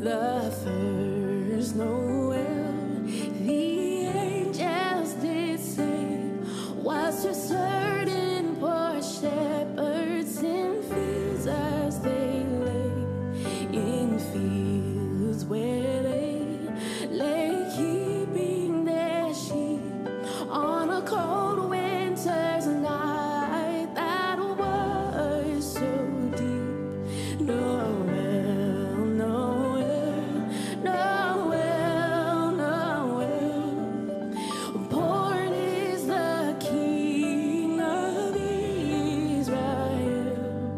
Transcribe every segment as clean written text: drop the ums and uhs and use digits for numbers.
The first Noel, the angels did say, was to certain poor shepherds in fields as they lay, in fields where they lay keeping their sheep on a cold winter's night that was so deep. Noel, Noel, Noel, Noel, born is the King of Israel.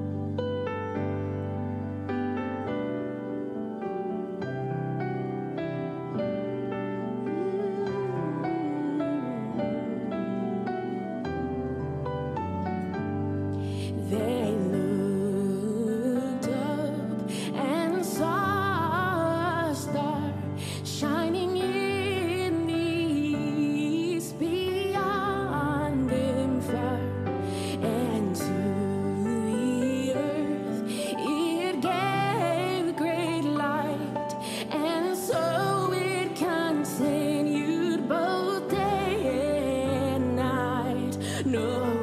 They looked up and saw a star shining in the east beyond them far, and to the earth it gave great light, and so it continued both day and night. No